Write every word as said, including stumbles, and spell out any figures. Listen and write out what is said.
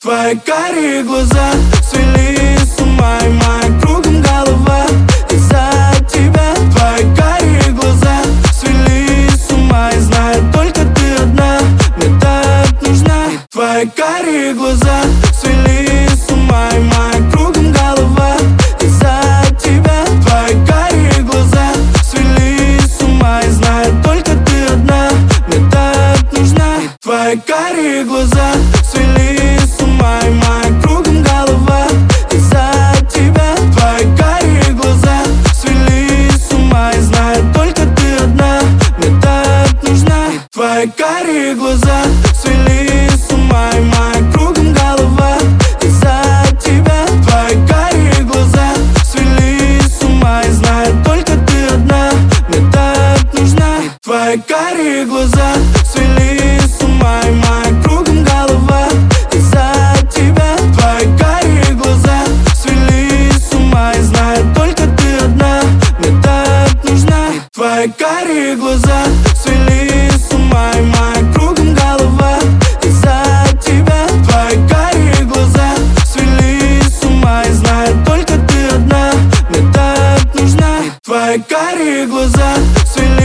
Твои карие глаза свели с ума, и моя кругом голова из-за тебя. Твои карие глаза свели с ума, и знаю, только ты одна мне так нужна. Твои карие глаза свели с ума, и моя кругом голова из-за тебя. Твои карие глаза свели с ума, и знаю, только ты одна мне так нужна. Твои карие глаза свели с ума, и моя кругом голова из-за тебя. Твои карие глаза свели с ума, и знаю, только ты одна мне так нужна. Твои карие глаза свели с ума, и моя кругом голова из-за тебя. Твои карие глаза свели с ума, и знаю, только ты одна мне так нужна. Твои карие глаза свели с ума, и моя кругом голова из-за тебя. Твои карие глаза свели с ума, и знаю, только ты одна мне так нужна. Твои карие глаза свели с ума, и моя кругом голова из-за тебя. Твои карие глаза свели с ума, и знаю, только ты одна мне так нужна. Твои карие глаза свели